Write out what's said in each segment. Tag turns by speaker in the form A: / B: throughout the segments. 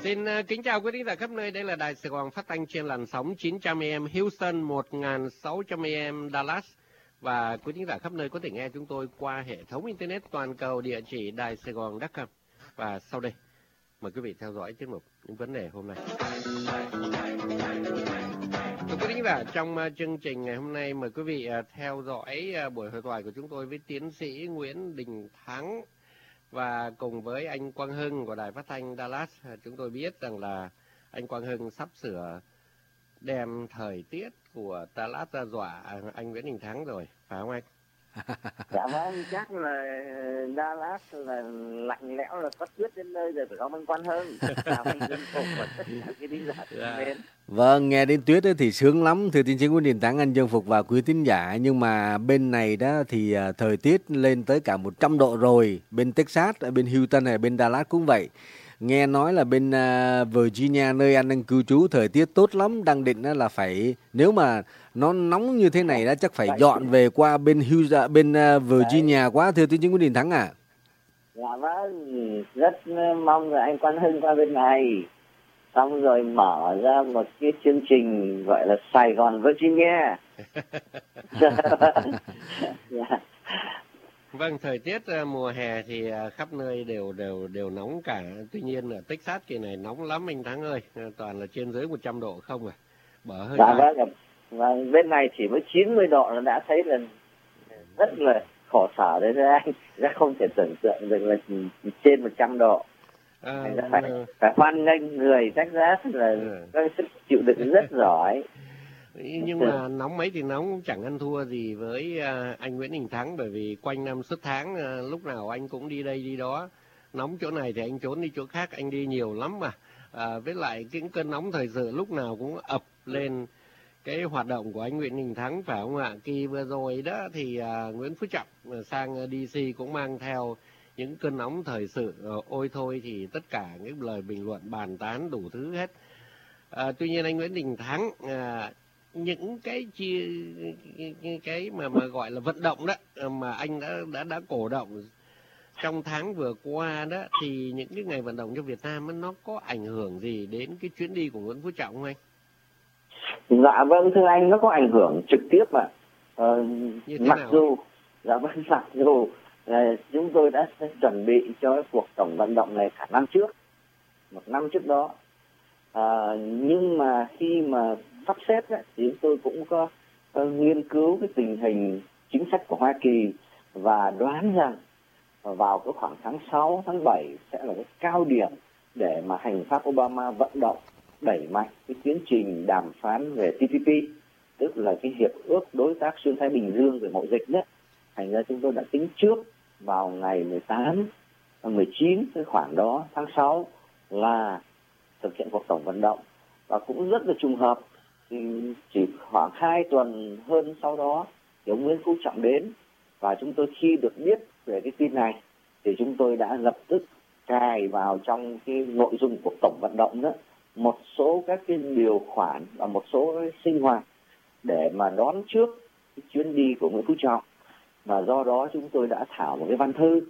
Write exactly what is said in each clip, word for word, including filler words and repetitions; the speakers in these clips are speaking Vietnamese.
A: Xin uh, kính chào quý thính giả khắp nơi. Đây là Đài Sài Gòn phát thanh trên làn sóng chín trăm a em Houston, một nghìn sáu trăm a em Dallas. Và quý thính giả khắp nơi có thể nghe chúng tôi qua hệ thống Internet toàn cầu, địa chỉ đài sài gòn chấm com. Và sau đây, mời quý vị theo dõi tiết mục những vấn đề hôm nay. Thưa quý thính giả, trong uh, chương trình ngày hôm nay, mời quý vị uh, theo dõi uh, buổi hội thoại của chúng tôi với tiến sĩ Nguyễn Đình Thắng. Và cùng với anh Quang Hưng của Đài Phát thanh Dallas, chúng tôi biết rằng là anh Quang Hưng sắp sửa đem thời tiết của Dallas ra dọa anh Nguyễn Đình Thắng rồi, phải không anh?
B: Dạ vâng, chắc là Dallas là lạnh lẽo, là có tuyết đến nơi rồi, phải không anh Quang Hưng? Chào anh Dân Phục và tất cả quý thính giả thân mến.
C: Vâng, nghe đến tuyết thì sướng lắm, thưa tiến sĩ Nguyễn Đình Thắng, anh Dương Phục và quý thính giả. Nhưng mà bên này đó thì thời tiết lên tới cả một trăm độ rồi. Bên Texas, bên Houston này, bên Dallas cũng vậy. Nghe nói là bên Virginia, nơi anh đang cư trú, thời tiết tốt lắm. Đang định là phải, nếu mà nó nóng như thế này đó, chắc phải dọn về qua bên Houston, bên Virginia quá, thưa tiến sĩ Nguyễn Đình Thắng à.
B: Dạ vâng, rất mong là anh Quang Hưng qua bên này. Xong rồi mở ra một cái chương trình gọi là Sài Gòn Virginia.
A: Yeah. Vâng, thời tiết mùa hè thì khắp nơi đều đều đều nóng cả. Tuy nhiên ở Texas kỳ này nóng lắm anh Thắng ơi, toàn là trên dưới một trăm độ không à. Bở hơi.
B: Dạ vâng, vâng, bên này chỉ mới chín mươi độ là đã thấy là rất là khổ sở đấy anh. Rất không thể tưởng tượng được là trên một trăm độ. À, phải, phải hoan nghênh người Texas là có sức chịu đựng rất giỏi.
A: Nhưng mà nóng mấy thì nóng cũng chẳng ăn thua gì với uh, anh Nguyễn Đình Thắng, bởi vì quanh năm suốt tháng uh, lúc nào anh cũng đi đây đi đó. Nóng chỗ này thì anh trốn đi chỗ khác, anh đi nhiều lắm mà. Uh, với lại cái cơn nóng thời sự lúc nào cũng ập lên cái hoạt động của anh Nguyễn Đình Thắng, phải không ạ? Kỳ vừa rồi đó thì uh, Nguyễn Phú Trọng sang đê xê cũng mang theo những cơn nóng thời sự, uh, ôi thôi thì tất cả những lời bình luận bàn tán đủ thứ hết. Uh, tuy nhiên anh Nguyễn Đình Thắng, uh, những cái chia cái, cái mà mà gọi là vận động đó mà anh đã đã đã cổ động trong tháng vừa qua đó, thì những cái ngày vận động cho Việt Nam nó có ảnh hưởng gì đến cái chuyến đi của Nguyễn Phú Trọng không anh?
B: Dạ vâng thưa anh, nó có ảnh hưởng trực tiếp mà. Ờ, mặc nào? dù dạ vâng mặc dù là chúng tôi đã chuẩn bị cho cuộc tổng vận động này cả năm trước, một năm trước đó, à, nhưng mà khi mà sắp xếp ấy, thì chúng tôi cũng có uh, nghiên cứu cái tình hình chính sách của Hoa Kỳ và đoán rằng vào cái khoảng tháng sáu, tháng bảy sẽ là cái cao điểm để mà hành pháp Obama vận động đẩy mạnh cái tiến trình đàm phán về tê pê pê, tức là cái hiệp ước đối tác xuyên Thái Bình Dương về mậu dịch đó. Thành ra chúng tôi đã tính trước vào ngày mười tám, mười chín cái khoảng đó, tháng sáu là thực hiện cuộc tổng vận động, và cũng rất là trùng hợp. Thì chỉ khoảng hai tuần hơn sau đó thì ông Nguyễn Phú Trọng đến, và chúng tôi khi được biết về cái tin này thì chúng tôi đã lập tức cài vào trong cái nội dung của tổng vận động đó một số các cái điều khoản và một số cái sinh hoạt để mà đón trước cái chuyến đi của Nguyễn Phú Trọng. Và do đó chúng tôi đã thảo một cái văn thư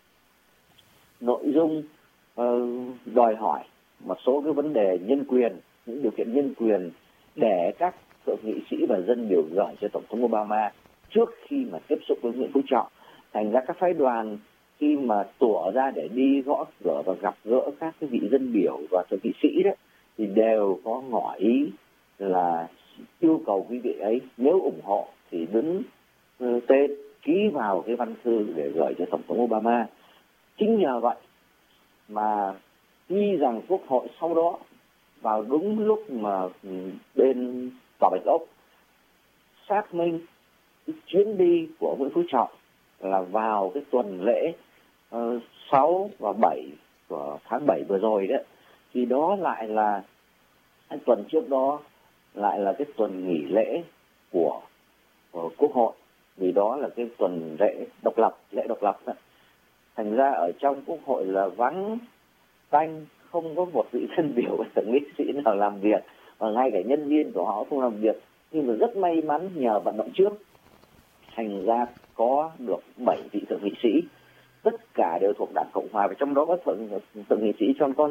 B: nội dung uh, đòi hỏi một số cái vấn đề nhân quyền, những điều kiện nhân quyền để các thượng nghị sĩ và dân biểu gửi cho Tổng thống Obama trước khi mà tiếp xúc với Nguyễn Phú Trọng. Thành ra các phái đoàn khi mà tủa ra để đi gõ cửa và gặp gỡ các cái vị dân biểu và thượng nghị sĩ đấy thì đều có ngỏ ý là yêu cầu quý vị ấy nếu ủng hộ thì đứng uh, tên ký vào cái văn thư để gửi cho Tổng thống Obama. Chính nhờ vậy mà tuy rằng Quốc hội sau đó vào đúng lúc mà bên Tòa Bạch Ốc xác minh cái chuyến đi của Nguyễn Phú Trọng là vào cái tuần lễ uh, sáu và bảy của tháng bảy vừa rồi đấy, thì đó lại là cái tuần trước đó lại là cái tuần nghỉ lễ của, của Quốc hội, vì đó là cái tuần lễ độc lập, lễ độc lập đó. Thành ra ở trong Quốc hội là vắng tanh, không có một vị dân biểu và thượng nghị sĩ nào làm việc, và ngay cả nhân viên của họ không làm việc. Nhưng mà rất may mắn nhờ vận động trước, thành ra có được bảy vị thượng nghị sĩ, tất cả đều thuộc Đảng Cộng Hòa, và trong đó có thượng, thượng nghị sĩ John Cornyn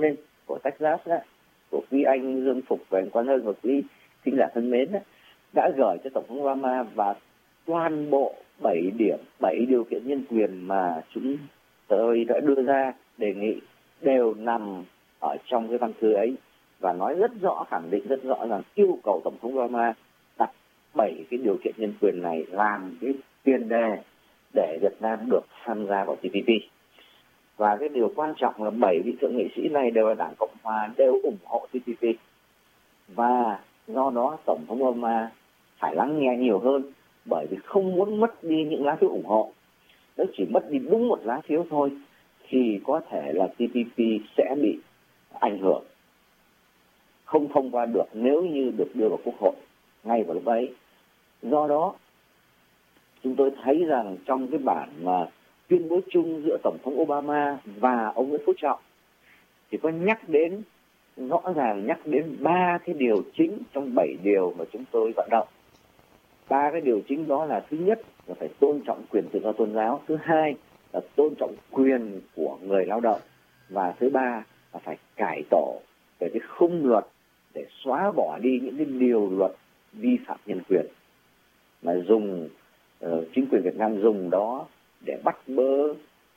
B: của Texas đó, của quý anh Dương Phục và anh Quang Hưng và quý thính giả thân mến đó, đã gửi cho Tổng thống Obama, và toàn bộ bảy điểm, bảy điều kiện nhân quyền mà chúng tôi đã đưa ra đề nghị đều nằm ở trong cái văn thư ấy, và nói rất rõ, khẳng định rất rõ rằng yêu cầu Tổng thống Obama đặt bảy cái điều kiện nhân quyền này làm cái tiền đề để Việt Nam được tham gia vào T P P. Và cái điều quan trọng là bảy vị thượng nghị sĩ này đều là Đảng Cộng Hòa, đều ủng hộ T P P. Và do đó Tổng thống Obama phải lắng nghe nhiều hơn, bởi vì không muốn mất đi những lá phiếu ủng hộ. Nếu chỉ mất đi đúng một lá phiếu thôi thì có thể là T P P sẽ bị ảnh hưởng, không thông qua được nếu như được đưa vào Quốc hội ngay vào lúc ấy. Do đó chúng tôi thấy rằng trong cái bản mà tuyên bố chung giữa Tổng thống Obama và ông Nguyễn Phú Trọng thì có nhắc đến, rõ ràng nhắc đến ba cái điều chính trong bảy điều mà chúng tôi vận động. Ba cái điều chính đó là: thứ nhất là phải tôn trọng quyền tự do tôn giáo, thứ hai là tôn trọng quyền của người lao động, và thứ ba là phải cải tổ về cái khung luật để xóa bỏ đi những cái điều luật vi phạm nhân quyền mà dùng uh, chính quyền Việt Nam dùng đó để bắt bớ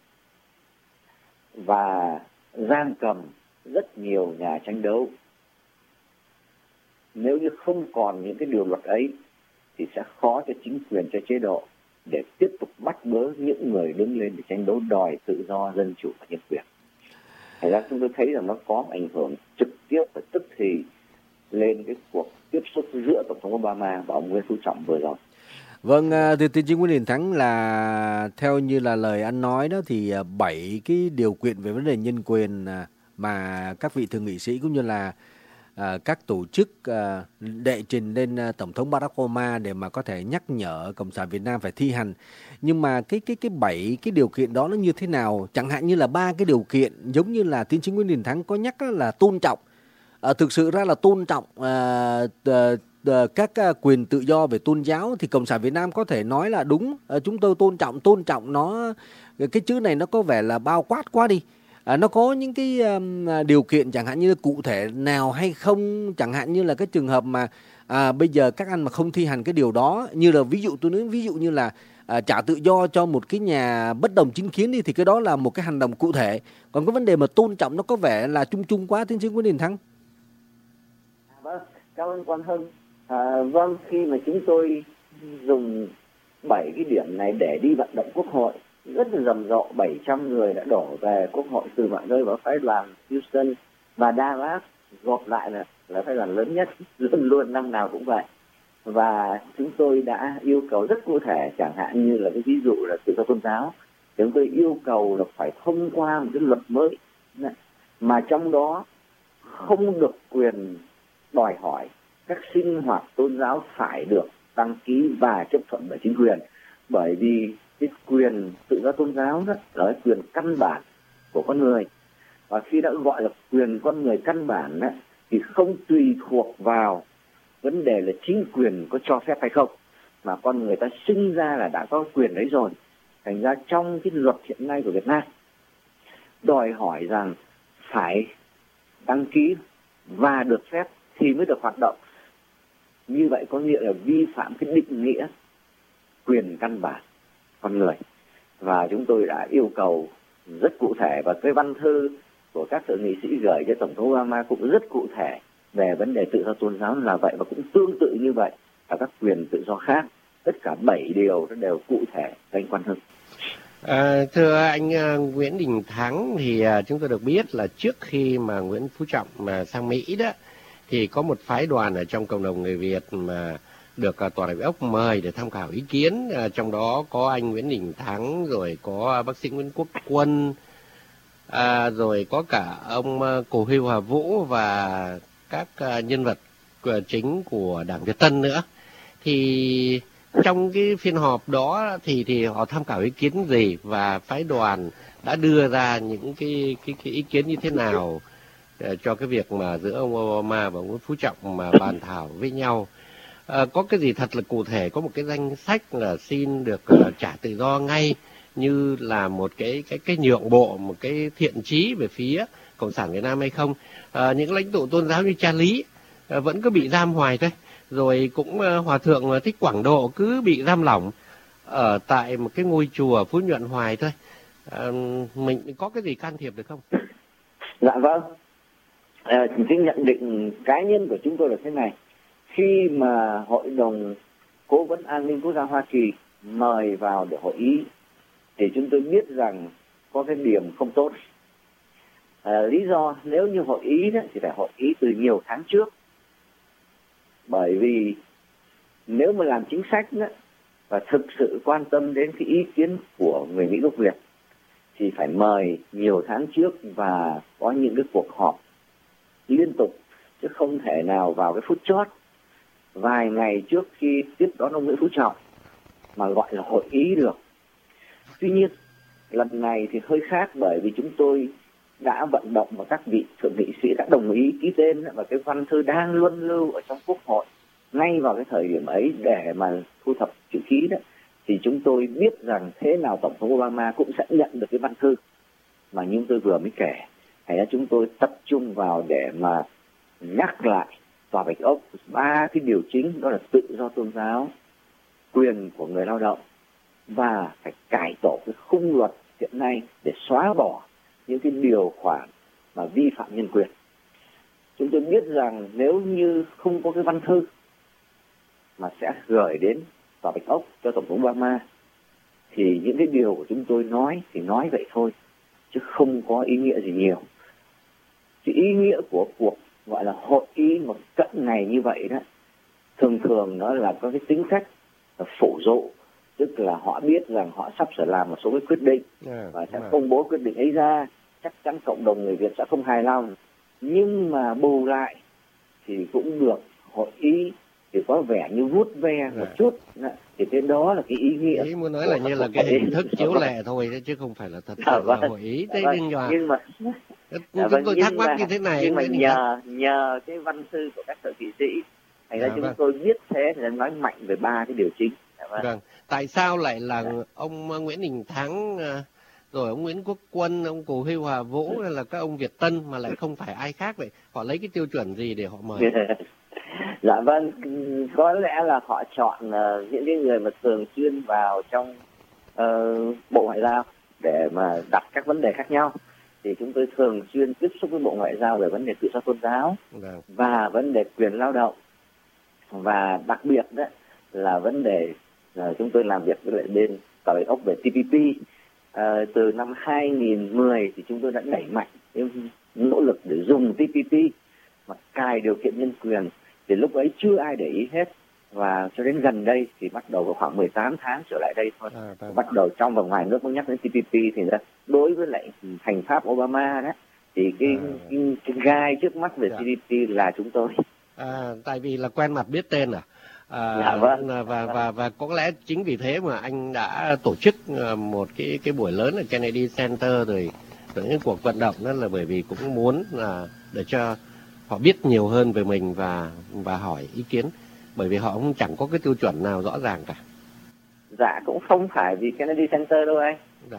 B: và giam cầm rất nhiều nhà tranh đấu. Nếu như không còn những cái điều luật ấy thì sẽ khó cho chính quyền, cho chế độ để tiếp tục bắt bớ những người đứng lên để tranh đấu đòi tự do, dân chủ và nhân quyền. Thành ra chúng tôi thấy rằng nó có ảnh hưởng trực tiếp và tức thì lên cái cuộc tiếp xúc giữa Tổng thống Obama và ông Nguyễn Phú Trọng vừa rồi.
C: Vâng, thưa tiến sĩ Nguyễn Đình Thắng, là theo như là lời anh nói đó thì bảy cái điều kiện về vấn đề nhân quyền mà các vị thượng nghị sĩ cũng như là à, các tổ chức à, đệ trình lên à, Tổng thống Barack Obama để mà có thể nhắc nhở Cộng sản Việt Nam phải thi hành. Nhưng mà cái cái cái bảy cái điều kiện đó nó như thế nào? Chẳng hạn như là ba cái điều kiện giống như là tiến sĩ Nguyễn Đình Thắng có nhắc là tôn trọng. À, thực sự ra là tôn trọng à, à, à, các à, quyền tự do về tôn giáo thì Cộng sản Việt Nam có thể nói là đúng, à, chúng tôi tôn trọng, tôn trọng nó, cái chữ này nó có vẻ là bao quát quá đi. À, nó có những cái um, điều kiện chẳng hạn như cụ thể nào hay không, chẳng hạn như là cái trường hợp mà à, bây giờ các anh mà không thi hành cái điều đó, như là ví dụ tôi nói ví dụ như là à, trả tự do cho một cái nhà bất đồng chính kiến đi, thì cái đó là một cái hành động cụ thể. Còn cái vấn đề mà tôn trọng nó có vẻ là chung chung quá, tiến sĩ Nguyễn Đình Thắng.
B: Vâng, cảm ơn Quang Hưng. À, vâng, khi mà chúng tôi dùng bảy cái điểm này để đi vận động Quốc hội, rất là rầm rộ, bảy trăm người đã đổ về Quốc hội từ mọi nơi, vào phái đoàn Houston và Dallas, gộp lại là là phái đoàn lớn nhất luôn luôn năm nào cũng vậy. Và chúng tôi đã yêu cầu rất cụ thể, chẳng hạn như là cái ví dụ là tự do tôn giáo, chúng tôi yêu cầu là phải thông qua một cái luật mới mà trong đó không được quyền đòi hỏi các sinh hoạt tôn giáo phải được đăng ký và chấp thuận bởi chính quyền, bởi vì cái quyền tự do tôn giáo đó là cái quyền căn bản của con người, và khi đã gọi là quyền con người căn bản đó, thì không tùy thuộc vào vấn đề là chính quyền có cho phép hay không, mà con người ta sinh ra là đã có quyền đấy rồi. Thành ra trong cái luật hiện nay của Việt Nam đòi hỏi rằng phải đăng ký và được phép thì mới được hoạt động. Như vậy có nghĩa là vi phạm cái định nghĩa quyền căn bản con người. Và chúng tôi đã yêu cầu rất cụ thể, và cái văn thư của các thượng nghị sĩ gửi cho Tổng thống Obama cũng rất cụ thể về vấn đề tự do tôn giáo là vậy, và cũng tương tự như vậy và các quyền tự do khác. Tất cả bảy điều nó đều cụ thể. Anh Quang Hưng.
A: À, thưa anh uh, Nguyễn Đình Thắng, thì uh, chúng tôi được biết là trước khi mà Nguyễn Phú Trọng mà sang Mỹ đó, thì có một phái đoàn ở trong cộng đồng người Việt mà được uh, Tòa đại biểu mời để tham khảo ý kiến. Uh, trong đó có anh Nguyễn Đình Thắng, rồi có bác sĩ Nguyễn Quốc Quân, uh, rồi có cả ông uh, Cồ Huy Hòa Vũ và các uh, nhân vật uh, chính của Đảng Việt Tân nữa. Thì trong cái phiên họp đó thì thì họ tham khảo ý kiến gì, và phái đoàn đã đưa ra những cái cái, cái ý kiến như thế nào uh, cho cái việc mà giữa ông Obama và ông Nguyễn Phú Trọng mà bàn thảo với nhau. Uh, có cái gì thật là cụ thể, có một cái danh sách là xin được uh, trả tự do ngay, như là một cái cái cái nhượng bộ, một cái thiện chí về phía Cộng sản Việt Nam hay không. À, những lãnh tụ tôn giáo như cha Lý à, vẫn cứ bị giam hoài thôi. Rồi cũng à, Hòa thượng Thích Quảng Độ cứ bị giam lỏng ở tại một cái ngôi chùa Phú Nhuận hoài thôi. À, mình có cái gì can thiệp được không?
B: Dạ vâng. À, cái nhận định cá nhân của chúng tôi là thế này. Khi mà Hội đồng Cố vấn An ninh Quốc gia Hoa Kỳ mời vào để hội ý thì chúng tôi biết rằng có cái điểm không tốt. À, lý do nếu như hội ý đó, thì phải hội ý từ nhiều tháng trước. Bởi vì nếu mà làm chính sách đó, và thực sự quan tâm đến cái ý kiến của người Mỹ gốc Việt thì phải mời nhiều tháng trước và có những cái cuộc họp liên tục, chứ không thể nào vào cái phút chót vài ngày trước khi tiếp đón ông Nguyễn Phú Trọng mà gọi là hội ý được. Tuy nhiên lần này thì hơi khác, bởi vì chúng tôi đã vận động và các vị thượng nghị sĩ đã đồng ý ký tên và cái văn thư đang luân lưu ở trong Quốc hội ngay vào cái thời điểm ấy để mà thu thập chữ ký đó, thì chúng tôi biết rằng thế nào Tổng thống Obama cũng sẽ nhận được cái văn thư mà như tôi vừa mới kể. Hay là chúng tôi tập trung vào để mà nhắc lại Tòa Bạch Ốc ba cái điều chính, đó là tự do tôn giáo, quyền của người lao động và phải cải tổ cái khung luật hiện nay để xóa bỏ những cái điều khoản mà vi phạm nhân quyền. Chúng tôi biết rằng nếu như không có cái văn thư mà sẽ gửi đến Tòa Bạch Ốc cho Tổng thống Obama thì những cái điều của chúng tôi nói thì nói vậy thôi, chứ không có ý nghĩa gì nhiều. Cái ý nghĩa của cuộc gọi là hội ý một cận ngày như vậy đó, thường thường nó là có cái tính cách là phổ dụ, tức là họ biết rằng họ sắp sửa làm một số cái quyết định và sẽ công bố quyết định ấy ra, chắc chắn cộng đồng người Việt sẽ không hài lòng, nhưng mà bù lại thì cũng được hội ý thì có vẻ như vuốt ve một chút, thì cái đó là cái ý nghĩa.
A: Ý muốn nói là như là cái hình thức chiếu lệ thôi chứ không phải là thật sự là hội ý. Thế nhưng mà
B: nhưng mà
A: chúng tôi thắc mắc như thế này,
B: nhưng mà nhờ nhờ cái văn thư của các thượng nghị sĩ, thành ra chúng tôi biết thế thì nói mạnh về ba cái điều chính.
A: Vâng, tại sao lại là ông Nguyễn Đình Thắng, rồi ông Nguyễn Quốc Quân, ông Cù Huy Hòa Vũ hay là các ông Việt Tân mà lại không phải ai khác vậy? Họ lấy cái tiêu chuẩn gì để họ mời?
B: Dạ vâng, có lẽ là họ chọn uh, những cái người mà thường xuyên vào trong uh, Bộ Ngoại giao để mà đặt các vấn đề khác nhau. Thì chúng tôi thường xuyên tiếp xúc với Bộ Ngoại giao về vấn đề tự do tôn giáo
A: Vâng.
B: và vấn đề quyền lao động, và đặc biệt đó là vấn đề uh, chúng tôi làm việc với lại bên Tòa Bạch Ốc về T P P. Uh, từ năm hai nghìn mười thì chúng tôi đã đẩy mạnh cái nỗ lực để dùng T P P mà cài điều kiện nhân quyền. Thì lúc ấy chưa ai để ý hết, và cho đến gần đây thì bắt đầu khoảng mười tám tháng trở lại đây thôi, à, vâng. bắt đầu trong và ngoài nước mới nhắc đến T P P. Thì là đối với lại hành pháp Obama đó thì cái, à. cái, cái gai trước mắt về dạ. T P P là chúng tôi.
A: À, tại vì là quen mặt biết tên à? À,
B: dạ, vâng.
A: và, và và và có lẽ chính vì thế mà anh đã tổ chức một cái cái buổi lớn ở Kennedy Center rồi, rồi những cuộc vận động đó là bởi vì cũng muốn là để cho họ biết nhiều hơn về mình và và hỏi ý kiến, bởi vì họ cũng chẳng có cái tiêu chuẩn nào rõ ràng cả.
B: Dạ, cũng không phải vì Kennedy Center đâu anh. Dạ.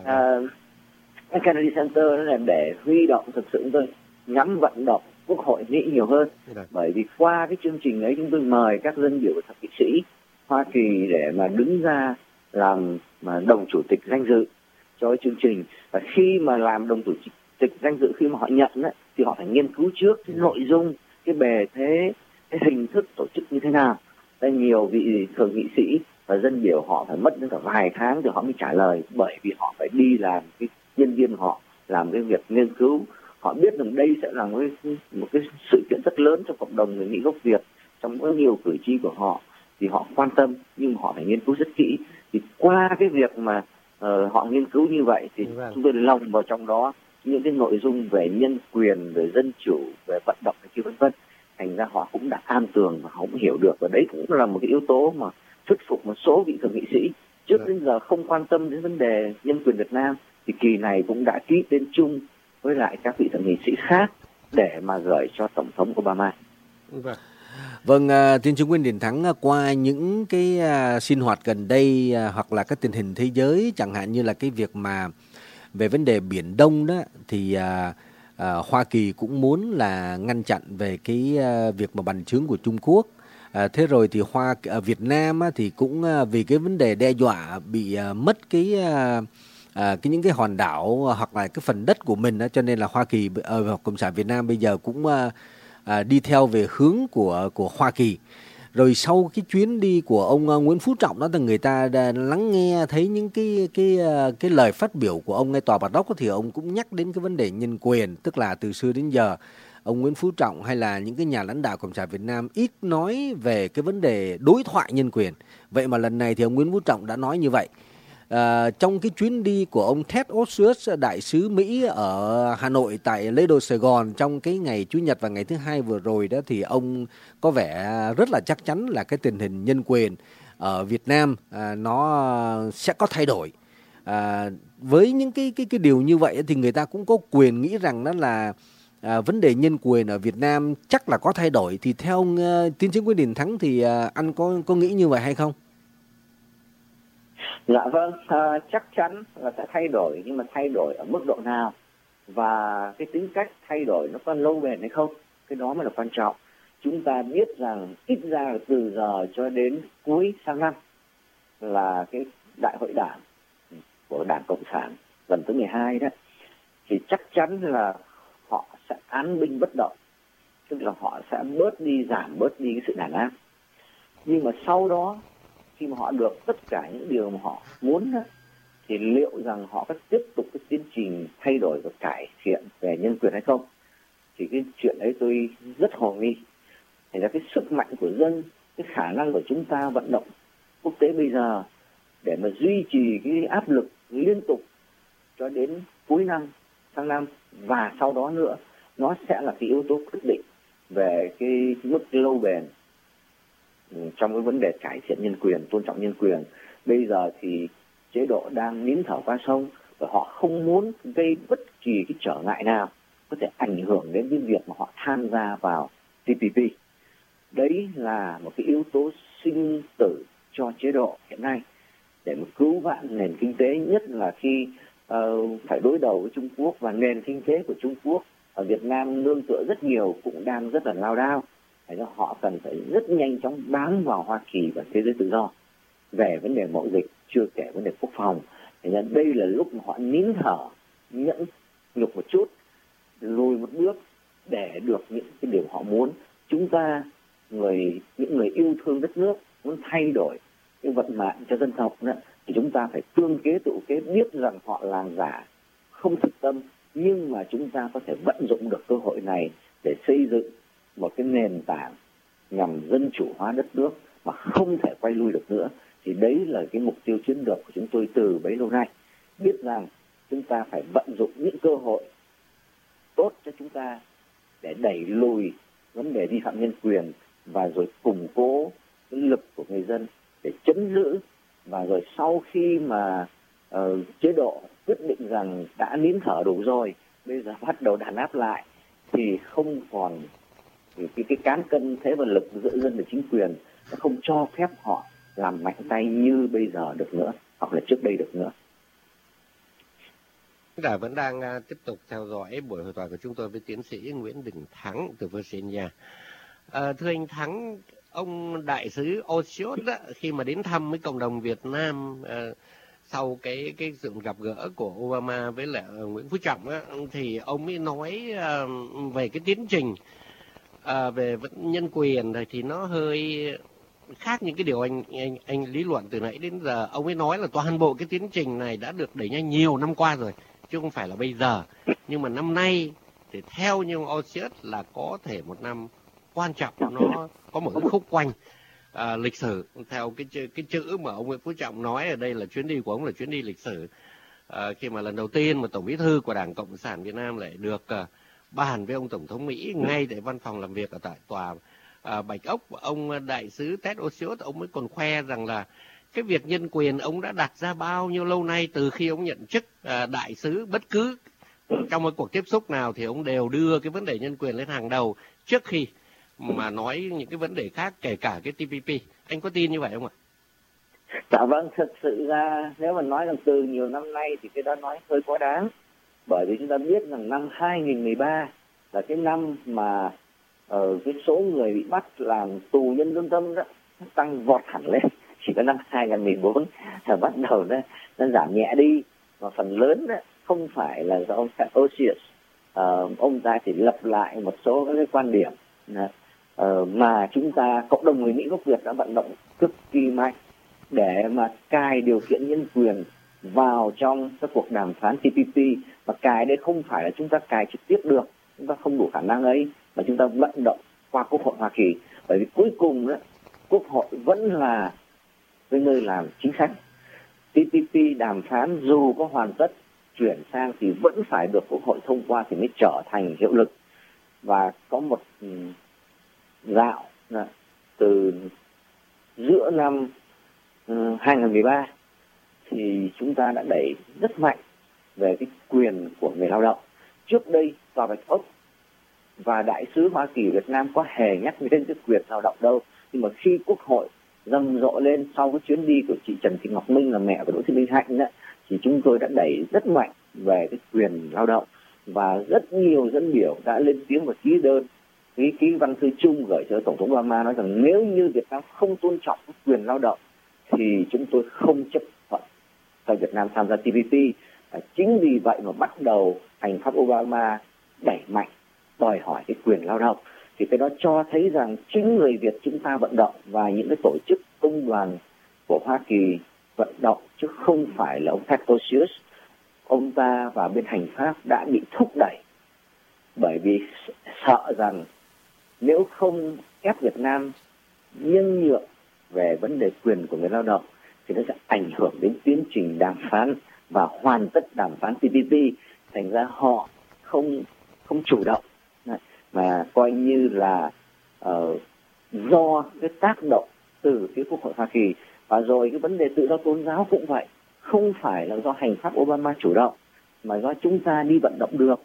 B: À, Kennedy Center là để huy động thực sự tôi nhắm vận động Quốc hội Mỹ nhiều hơn. Dạ. Bởi vì qua cái chương trình ấy chúng tôi mời các dân biểu thượng nghị sĩ Hoa Kỳ để mà đứng ra làm mà đồng chủ tịch danh dự cho cái chương trình. Và khi mà làm đồng chủ tịch danh dự, khi mà họ nhận ấy, thì họ phải nghiên cứu trước cái nội dung, cái bề thế, cái hình thức tổ chức như thế nào. Đây nhiều vị thượng nghị sĩ và dân biểu họ phải mất đến cả vài tháng thì họ mới trả lời, bởi vì họ phải đi làm cái nhân viên họ làm cái việc nghiên cứu. Họ biết rằng đây sẽ là một cái, một cái sự kiện rất lớn trong cộng đồng người Mỹ gốc Việt, trong rất nhiều cử tri của họ, thì họ quan tâm, nhưng họ phải nghiên cứu rất kỹ. Thì qua cái việc mà uh, họ nghiên cứu như vậy thì vâng. chúng tôi lồng vào trong đó những cái nội dung về nhân quyền, về dân chủ, về vận động này kia vân vân. Thành ra họ cũng đã an tường và họ cũng hiểu được, và đấy cũng là một cái yếu tố mà thuyết phục một số vị thượng nghị sĩ trước đến giờ không quan tâm đến vấn đề nhân quyền Việt Nam, thì kỳ này cũng đã ký tên chung với lại các vị thượng nghị sĩ khác để mà gửi cho Tổng thống Obama.
C: Vâng. Vâng, uh, Tiến sĩ Nguyễn Đình Thắng, qua những cái uh, sinh hoạt gần đây uh, hoặc là cái tình hình thế giới, chẳng hạn như là cái việc mà về vấn đề Biển Đông đó, thì uh, À, Hoa Kỳ cũng muốn là ngăn chặn về cái à, việc mà bành trướng của Trung Quốc. À, thế rồi thì Hoa à, Việt Nam á, thì cũng à, vì cái vấn đề đe dọa bị à, mất cái à, à, cái những cái hòn đảo hoặc là cái phần đất của mình á, cho nên là Hoa Kỳ ở uh, Cộng sản Việt Nam bây giờ cũng à, à, đi theo về hướng của của Hoa Kỳ. Rồi sau cái chuyến đi của ông uh, Nguyễn Phú Trọng đó, thì người ta đã lắng nghe thấy những cái cái uh, cái lời phát biểu của ông ngay tòa Bạch Ốc, thì ông cũng nhắc đến cái vấn đề nhân quyền, tức là từ xưa đến giờ ông Nguyễn Phú Trọng hay là những cái nhà lãnh đạo Cộng sản Việt Nam ít nói về cái vấn đề đối thoại nhân quyền. Vậy mà lần này thì ông Nguyễn Phú Trọng đã nói như vậy. À, trong cái chuyến đi của ông Ted Osius, đại sứ Mỹ ở Hà Nội tại Lễ Đô Sài Gòn trong cái ngày Chủ nhật và ngày thứ hai vừa rồi đó, thì ông có vẻ rất là chắc chắn là cái tình hình nhân quyền ở Việt Nam à, nó sẽ có thay đổi. À, với những cái cái cái điều như vậy thì người ta cũng có quyền nghĩ rằng đó là à, vấn đề nhân quyền ở Việt Nam chắc là có thay đổi. Thì theo ông uh, tiến sĩ Nguyễn Đình Thắng thì uh, anh có có nghĩ như vậy hay không?
B: Dạ vâng, à, chắc chắn là sẽ thay đổi, nhưng mà thay đổi ở mức độ nào và cái tính cách thay đổi nó có lâu bền hay không, cái đó mới là quan trọng. Chúng ta biết rằng ít ra là từ giờ cho đến cuối sang năm là cái đại hội đảng của Đảng Cộng sản lần thứ mười hai đó, thì chắc chắn là họ sẽ án binh bất động, tức là họ sẽ bớt đi, giảm bớt đi cái sự đàn áp. Nhưng mà sau đó khi mà họ được tất cả những điều mà họ muốn đó, thì liệu rằng họ có tiếp tục cái tiến trình thay đổi và cải thiện về nhân quyền hay không, thì cái chuyện ấy tôi rất hồ nghi. Thành ra cái sức mạnh của dân, cái khả năng của chúng ta vận động quốc tế bây giờ để mà duy trì cái áp lực liên tục cho đến cuối năm, sang năm và sau đó nữa, nó sẽ là cái yếu tố quyết định về cái mức lâu bền trong cái vấn đề cải thiện nhân quyền, tôn trọng nhân quyền. Bây giờ thì chế độ đang nín thở qua sông và họ không muốn gây bất kỳ cái trở ngại nào có thể ảnh hưởng đến cái việc mà họ tham gia vào tê pê pê. Đấy là một cái yếu tố sinh tử cho chế độ hiện nay để mà cứu vãn nền kinh tế, nhất là khi uh, phải đối đầu với Trung Quốc, và nền kinh tế của Trung Quốc ở Việt Nam nương tựa rất nhiều cũng đang rất là lao đao. Thành ra họ cần phải rất nhanh chóng bám vào Hoa Kỳ và thế giới tự do về vấn đề mậu dịch, chưa kể vấn đề quốc phòng. Thành ra đây là lúc mà họ nín thở, nhẫn nhục một chút, lùi một bước để được những cái điều họ muốn. Chúng ta, người những người yêu thương đất nước, muốn thay đổi cái vận mạng cho dân tộc nữa, thì chúng ta phải tương kế tụ kế, biết rằng họ làm giả, không thực tâm, nhưng mà chúng ta có thể vận dụng được cơ hội này để xây dựng một cái nền tảng nhằm dân chủ hóa đất nước mà không thể quay lui được nữa. Thì đấy là cái mục tiêu chiến lược của chúng tôi từ bấy lâu nay, biết rằng chúng ta phải vận dụng những cơ hội tốt cho chúng ta để đẩy lùi vấn đề vi phạm nhân quyền, và rồi củng cố cái lực của người dân để chấn giữ. Và rồi sau khi mà uh, chế độ quyết định rằng đã nín thở đủ rồi, bây giờ bắt đầu đàn áp lại, thì không còn cái, cái cán cân thế và lực giữa dân và chính quyền, nó không cho phép họ làm mạnh tay như bây giờ được nữa, hoặc là trước đây được nữa.
A: Đã vẫn đang uh, tiếp tục theo dõi buổi hội thoại của chúng tôi với tiến sĩ Nguyễn Đình Thắng từ Virginia. Uh, thưa anh Thắng, ông đại sứ Osius khi mà đến thăm với cộng đồng Việt Nam uh, sau cái cái sự gặp gỡ của Obama với lại uh, Nguyễn Phú Trọng á, thì ông ấy nói uh, về cái tiến trình uh, về nhân quyền này thì nó hơi khác những cái điều anh anh anh lý luận từ nãy đến giờ. Ông ấy nói là toàn bộ cái tiến trình này đã được đẩy nhanh nhiều năm qua rồi, chứ không phải là bây giờ. Nhưng mà năm nay thì theo như ông Osius là có thể một năm quan trọng, nó có một cái khúc quanh à, lịch sử. Theo cái chữ, cái chữ mà ông Nguyễn Phú Trọng nói ở đây là chuyến đi của ông là chuyến đi lịch sử, à, khi mà lần đầu tiên mà Tổng Bí thư của Đảng Cộng sản Việt Nam lại được à, bàn với ông Tổng thống Mỹ ngay tại văn phòng làm việc ở tại tòa à, Bạch Ốc. Ông đại sứ Ted Osius ông mới còn khoe rằng là cái việc nhân quyền ông đã đặt ra bao nhiêu lâu nay, từ khi ông nhận chức à, đại sứ, bất cứ trong một cuộc tiếp xúc nào thì ông đều đưa cái vấn đề nhân quyền lên hàng đầu trước khi mà nói những cái vấn đề khác, kể cả cái tê pê pê. Anh có tin như vậy không ạ?
B: Dạ vâng, thật sự ra nếu mà nói rằng từ nhiều năm nay thì cái đó nói hơi quá đáng. Bởi vì chúng ta biết rằng năm hai nghìn mười ba là cái năm mà uh, cái số người bị bắt làm tù nhân lương tâm đó tăng vọt hẳn lên. Chỉ có năm hai nghìn mười bốn là bắt đầu nó, nó giảm nhẹ đi, và phần lớn đó không phải là do ông Theodosius. Uh, ông ta chỉ lập lại một số các cái quan điểm uh, mà chúng ta, cộng đồng người Mỹ gốc Việt đã vận động cực kỳ mạnh để mà cài điều kiện nhân quyền vào trong các cuộc đàm phán T P P. Và cài đây không phải là chúng ta cài trực tiếp được, chúng ta không đủ khả năng ấy, mà chúng ta vận động qua Quốc hội Hoa Kỳ. Bởi vì cuối cùng đó, Quốc hội vẫn là cái nơi làm chính sách. T P P đàm phán dù có hoàn tất chuyển sang thì vẫn phải được Quốc hội thông qua thì mới trở thành hiệu lực. Và có một dạo từ giữa năm hai nghìn mười ba thì chúng ta đã đẩy rất mạnh về cái quyền của người lao động. Trước đây Tòa Bạch Ốc và Đại sứ Hoa Kỳ Việt Nam có hề nhắc đến cái quyền lao động đâu. Nhưng mà khi Quốc hội rầm rộ lên sau cái chuyến đi của chị Trần Thị Ngọc Minh là mẹ của Đỗ Thị Minh Hạnh đó, thì chúng tôi đã đẩy rất mạnh về cái quyền lao động. Và rất nhiều dân biểu đã lên tiếng và ký đơn, ký ký văn thư chung gửi cho Tổng thống Obama nói rằng nếu như Việt Nam không tôn trọng quyền lao động thì chúng tôi không chấp thuận cho Việt Nam tham gia T P P. À, chính vì vậy mà bắt đầu hành pháp Obama đẩy mạnh đòi hỏi cái quyền lao động. Thì cái đó cho thấy rằng chính người Việt chúng ta vận động và những cái tổ chức công đoàn của Hoa Kỳ vận động, chứ không phải là ông Theodosius. Ông ta và bên hành pháp đã bị thúc đẩy bởi vì sợ rằng nếu không ép Việt Nam nhân nhượng về vấn đề quyền của người lao động thì nó sẽ ảnh hưởng đến tiến trình đàm phán và hoàn tất đàm phán T P P. Thành ra họ không không chủ động mà coi như là uh, do cái tác động từ phía Quốc hội Hoa Kỳ. Và rồi cái vấn đề tự do tôn giáo cũng vậy, không phải là do hành pháp Obama chủ động mà do chúng ta đi vận động được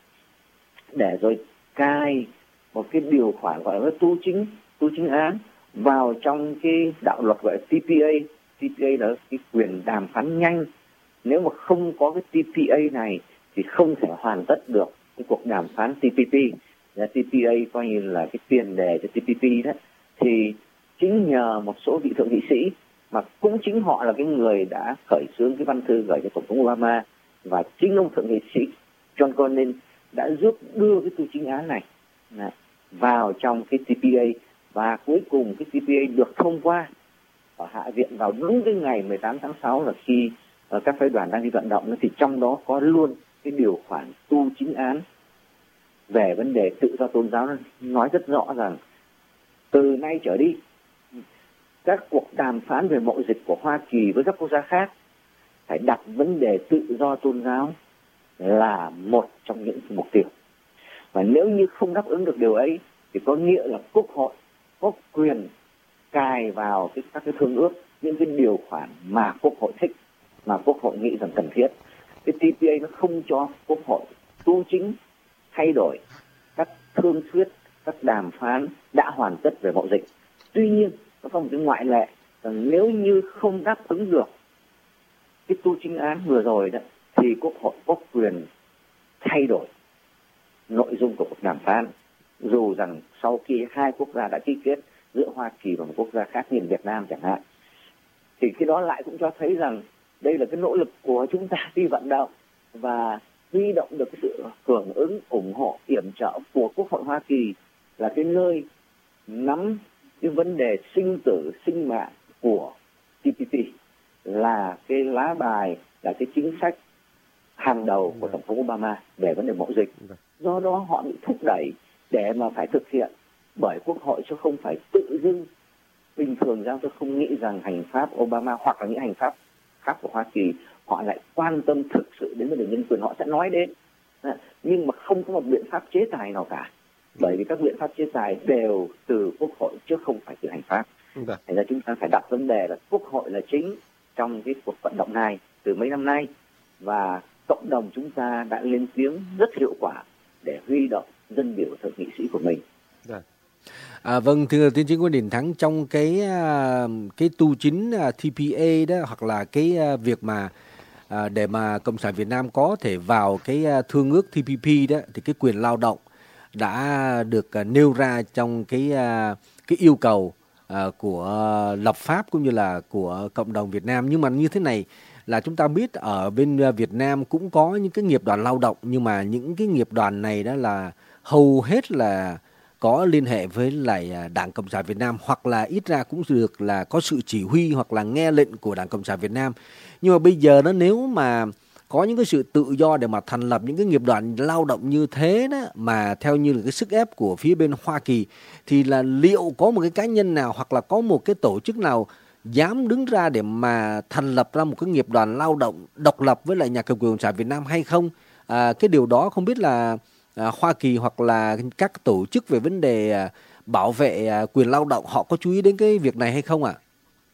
B: để rồi cài một cái điều khoản gọi là tu chính tu chính án vào trong cái đạo luật gọi là T P A. T P A là cái quyền đàm phán nhanh. Nếu mà không có cái T P A này thì không thể hoàn tất được cái cuộc đàm phán T P P. T P A coi như là cái tiền đề cho T P P đó. Thì chính nhờ một số vị thượng nghị sĩ mà cũng chính họ là cái người đã khởi xướng cái văn thư gửi cho Tổng thống Obama, và chính ông thượng nghị sĩ John Cornyn đã giúp đưa cái tu chính án này vào trong cái T P A. Và cuối cùng cái T P A được thông qua ở Hạ viện vào đúng cái ngày mười tám tháng sáu, là khi uh, các phái đoàn đang đi vận động, thì trong đó có luôn cái điều khoản tu chính án về vấn đề tự do tôn giáo, nói rất rõ rằng từ nay trở đi các cuộc đàm phán về mậu dịch của Hoa Kỳ với các quốc gia khác phải đặt vấn đề tự do tôn giáo là một trong những mục tiêu. Và nếu như không đáp ứng được điều ấy thì có nghĩa là Quốc hội có quyền cài vào cái, các cái thương ước những cái điều khoản mà Quốc hội thích, mà Quốc hội nghĩ rằng cần thiết. Cái T P A nó không cho Quốc hội tu chính thay đổi các thương thuyết, các đàm phán đã hoàn tất về mậu dịch. Tuy nhiên nó có một cái ngoại lệ rằng nếu như không đáp ứng được cái tu chính án vừa rồi đó thì Quốc hội có quyền thay đổi nội dung của cuộc đàm phán, dù rằng sau khi hai quốc gia đã ký kết giữa Hoa Kỳ và một quốc gia khác như Việt Nam chẳng hạn. Thì cái đó lại cũng cho thấy rằng đây là cái nỗ lực của chúng ta đi vận động và huy động được cái sự hưởng ứng, ủng hộ, yểm trợ của Quốc hội Hoa Kỳ, là cái nơi nắm cái vấn đề sinh tử, sinh mạng của T P P, là cái lá bài, là cái chính sách hàng đầu của Tổng thống Obama về vấn đề mậu dịch. Do đó họ bị thúc đẩy để mà phải thực hiện bởi Quốc hội, chứ không phải tự dưng. Bình thường ra tôi không nghĩ rằng hành pháp Obama hoặc là những hành pháp khác của Hoa Kỳ họ lại quan tâm thực sự đến vấn đề nhân quyền, họ sẽ nói đến, nhưng mà không có một biện pháp chế tài nào cả, bởi vì các biện pháp chế tài đều từ Quốc hội chứ không phải từ hành pháp. Thành ra chúng ta phải đặt vấn đề là Quốc hội là chính trong cái cuộc vận động này từ mấy năm nay, và cộng đồng chúng ta đã lên tiếng rất hiệu quả để huy động dân biểu thượng nghị sĩ của mình.
C: À, vâng, thưa tiến sĩ Nguyễn Đình Thắng, trong cái cái tu chính T P A đó, hoặc là cái việc mà à, để mà Cộng sản Việt Nam có thể vào cái thương ước T P P đó, thì cái quyền lao động đã được uh, nêu ra trong cái uh, cái yêu cầu uh, của lập pháp cũng như là của cộng đồng Việt Nam. Nhưng mà như thế này là chúng ta biết ở bên Việt Nam cũng có những cái nghiệp đoàn lao động, nhưng mà những cái nghiệp đoàn này đó là hầu hết là có liên hệ với lại Đảng Cộng sản Việt Nam, hoặc là ít ra cũng được là có sự chỉ huy hoặc là nghe lệnh của Đảng Cộng sản Việt Nam. Nhưng mà bây giờ đó, nếu mà có những cái sự tự do để mà thành lập những cái nghiệp đoàn lao động như thế đó, mà theo như là cái sức ép của phía bên Hoa Kỳ, thì là liệu có một cái cá nhân nào hoặc là có một cái tổ chức nào dám đứng ra để mà thành lập ra một cái nghiệp đoàn lao động độc lập với lại nhà cầm quyền Cộng sản Việt Nam hay không? À, cái điều đó không biết là à, Hoa Kỳ hoặc là các tổ chức về vấn đề à, bảo vệ à, quyền lao động họ có chú ý đến cái việc này hay không ạ? À?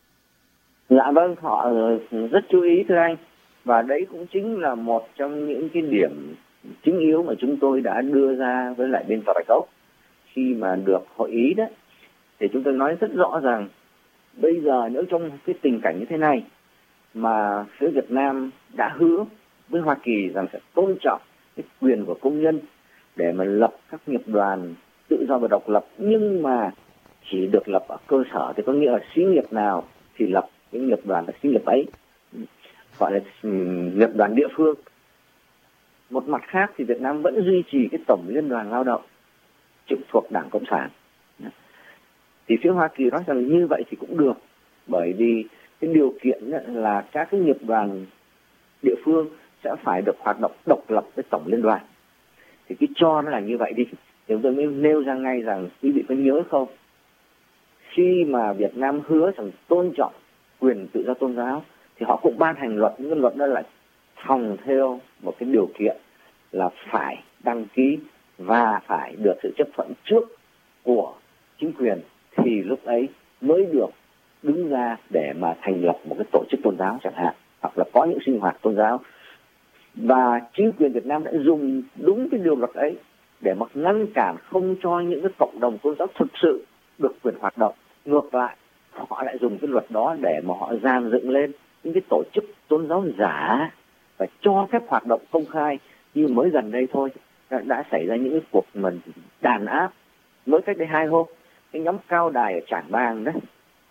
B: Dạ vâng, họ rất chú ý thưa anh. Và đấy cũng chính là một trong những cái điểm chính yếu mà chúng tôi đã đưa ra với lại bên Tòa Bạch Ốc khi mà được hội ý đấy. Thì chúng tôi nói rất rõ rằng bây giờ nếu trong cái tình cảnh như thế này mà phía Việt Nam đã hứa với Hoa Kỳ rằng sẽ tôn trọng cái quyền của công nhân để mà lập các nghiệp đoàn tự do và độc lập, nhưng mà chỉ được lập ở cơ sở, thì có nghĩa là xí nghiệp nào thì lập cái nghiệp đoàn là xí nghiệp ấy, gọi là nghiệp đoàn địa phương. Một mặt khác thì Việt Nam vẫn duy trì cái tổng liên đoàn lao động trực thuộc Đảng Cộng sản. Thì phía Hoa Kỳ nói rằng như vậy thì cũng được, bởi vì cái điều kiện là các cái nghiệp đoàn địa phương sẽ phải được hoạt động độc lập với tổng liên đoàn. Thì cái cho nó là như vậy đi. Thì tôi mới nêu ra ngay rằng quý vị có nhớ không, khi mà Việt Nam hứa rằng tôn trọng quyền tự do tôn giáo thì họ cũng ban hành luật, những cái luật đó lại phòng theo một cái điều kiện là phải đăng ký và phải được sự chấp thuận trước của chính quyền, thì lúc ấy mới được đứng ra để mà thành lập một cái tổ chức tôn giáo chẳng hạn, hoặc là có những sinh hoạt tôn giáo. Và chính quyền Việt Nam đã dùng đúng cái điều luật ấy để mà ngăn cản không cho những cái cộng đồng tôn giáo thực sự được quyền hoạt động. Ngược lại, họ lại dùng cái luật đó để mà họ dàn dựng lên những cái tổ chức tôn giáo giả và cho phép hoạt động công khai. Như mới gần đây thôi đã, đã xảy ra những cái cuộc mà đàn áp, mới cách đây hai hôm, cái nhóm cao đài ở Trảng Bàng đấy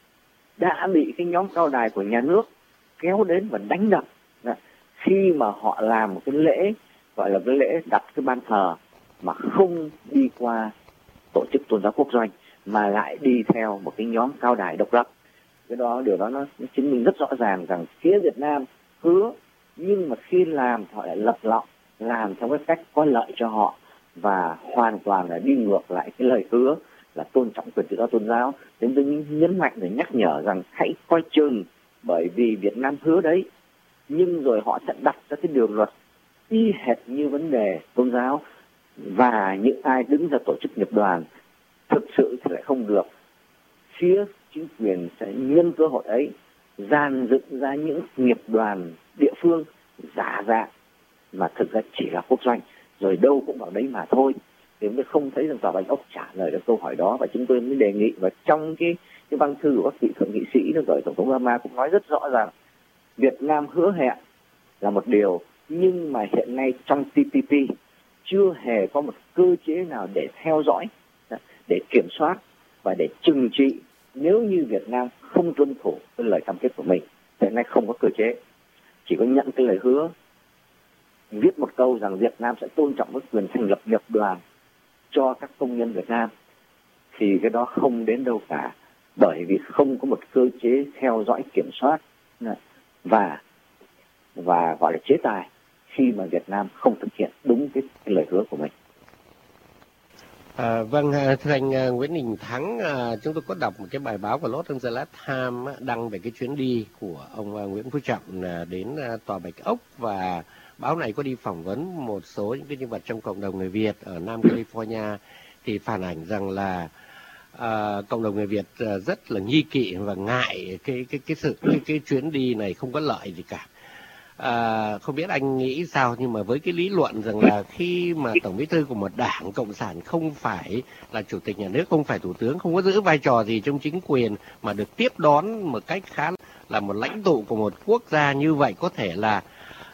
B: đã bị cái nhóm cao đài của nhà nước kéo đến và đánh đập khi mà họ làm một cái lễ gọi là cái lễ đặt cái ban thờ mà không đi qua tổ chức tôn giáo quốc doanh mà lại đi theo một cái nhóm cao đài độc lập. Cái đó điều đó nó chứng minh rất rõ ràng rằng phía Việt Nam hứa, nhưng mà khi làm họ lại lật lọng, làm theo cái cách có lợi cho họ và hoàn toàn là đi ngược lại cái lời hứa là tôn trọng quyền tự do tôn giáo. Đến tôi nhấn mạnh để nhắc nhở rằng hãy coi chừng, bởi vì Việt Nam hứa đấy, nhưng rồi họ sẽ đặt ra cái điều luật y hệt như vấn đề tôn giáo, và những ai đứng ra tổ chức nghiệp đoàn thực sự thì lại không được. Phía chính quyền sẽ nhân cơ hội ấy dàn dựng ra những nghiệp đoàn địa phương giả dạng mà thực ra chỉ là quốc doanh, rồi đâu cũng vào đấy mà thôi. Thì tôi không thấy rằng Tòa Bạch Ốc trả lời được câu hỏi đó, và chúng tôi mới đề nghị, và trong cái cái văn thư của các vị thượng nghị sĩ nó gửi Tổng thống Obama cũng nói rất rõ ràng Việt Nam hứa hẹn là một điều, nhưng mà hiện nay trong T P P chưa hề có một cơ chế nào để theo dõi, để kiểm soát và để trừng trị nếu như Việt Nam không tuân thủ cái lời cam kết của mình. Hiện nay không có cơ chế, chỉ có nhận cái lời hứa, viết một câu rằng Việt Nam sẽ tôn trọng cái quyền thành lập nghiệp đoàn cho các công nhân Việt Nam, thì cái đó không đến đâu cả, bởi vì không có một cơ chế theo dõi kiểm soát và và gọi là chế tài khi mà Việt Nam không thực hiện đúng cái, cái lời hứa của mình.
A: À, vâng, thưa anh Nguyễn Đình Thắng, à, chúng tôi có đọc một cái bài báo của Los Angeles Times đăng về cái chuyến đi của ông Nguyễn Phú Trọng đến Tòa Bạch Ốc, và báo này có đi phỏng vấn một số những cái nhân vật trong cộng đồng người Việt ở Nam California, thì phản ảnh rằng là à, cộng đồng người Việt rất là nghi kỵ và ngại cái cái cái sự cái, cái chuyến đi này không có lợi gì cả. À, không biết anh nghĩ sao, nhưng mà với cái lý luận rằng là khi mà tổng bí thư của một đảng cộng sản không phải là chủ tịch nhà nước, không phải thủ tướng, không có giữ vai trò gì trong chính quyền, mà được tiếp đón một cách khá là một lãnh tụ của một quốc gia như vậy, có thể là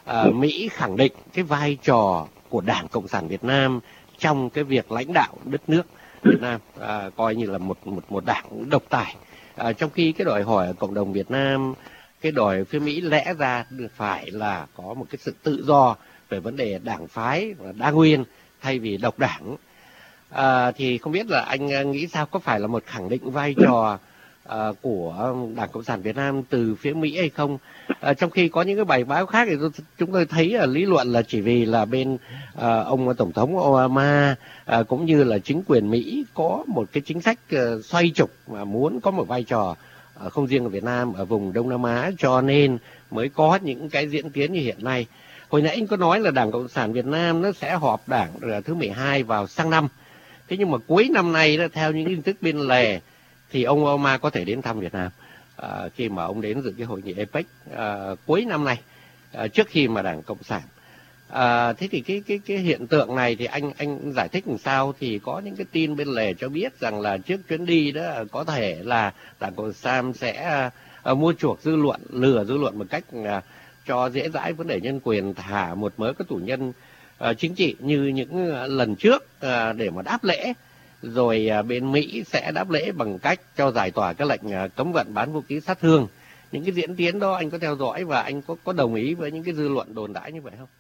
A: à, Mỹ khẳng định cái vai trò của Đảng Cộng sản Việt Nam trong cái việc lãnh đạo đất nước Việt Nam, à, coi như là một một một đảng độc tài. À, trong khi cái đòi hỏi ở cộng đồng Việt Nam, cái đòi phía Mỹ lẽ ra được phải là có một cái sự tự do về vấn đề đảng phái và đa nguyên thay vì độc đảng. À, thì không biết là anh nghĩ sao, có phải là một khẳng định vai trò à, của Đảng Cộng sản Việt Nam từ phía Mỹ hay không? À, trong khi có những cái bài báo khác thì chúng tôi thấy là lý luận là chỉ vì là bên à, ông Tổng thống Obama à, cũng như là chính quyền Mỹ có một cái chính sách à, xoay trục mà muốn có một vai trò à, không riêng ở Việt Nam, ở vùng Đông Nam Á, cho nên mới có những cái diễn tiến như hiện nay. Hồi nãy anh có nói là Đảng Cộng sản Việt Nam nó sẽ họp đảng thứ mười hai vào sang năm. Thế nhưng mà cuối năm nay đó, theo những tin tức bên lề thì ông Obama có thể đến thăm Việt Nam à, khi mà ông đến dự cái hội nghị a pếch à, cuối năm nay, à, trước khi mà Đảng Cộng sản. À, thế thì cái cái cái hiện tượng này thì anh anh giải thích làm sao? Thì có những cái tin bên lề cho biết rằng là trước chuyến đi đó có thể là Đảng Cộng sản sẽ à, mua chuộc dư luận, lừa dư luận một cách à, cho dễ dãi vấn đề nhân quyền, thả một mớ các tù nhân uh, chính trị như những uh, lần trước uh, để mà đáp lễ, rồi uh, bên Mỹ sẽ đáp lễ bằng cách cho giải tỏa cái lệnh uh, cấm vận bán vũ khí sát thương. Những cái diễn tiến đó anh có theo dõi và anh có có đồng ý với những cái dư luận đồn đãi như vậy không?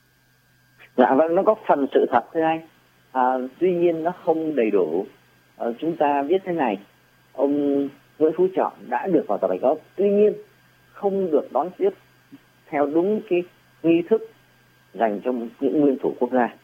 B: Dạ vâng, nó có phần sự thật thưa anh. À, tuy nhiên nó không đầy đủ. À, chúng ta biết thế này, ông Nguyễn Phú Trọng đã được vào Tòa Bạch Ốc, tuy nhiên không được đón tiếp theo đúng cái nghi thức dành cho những nguyên thủ quốc gia.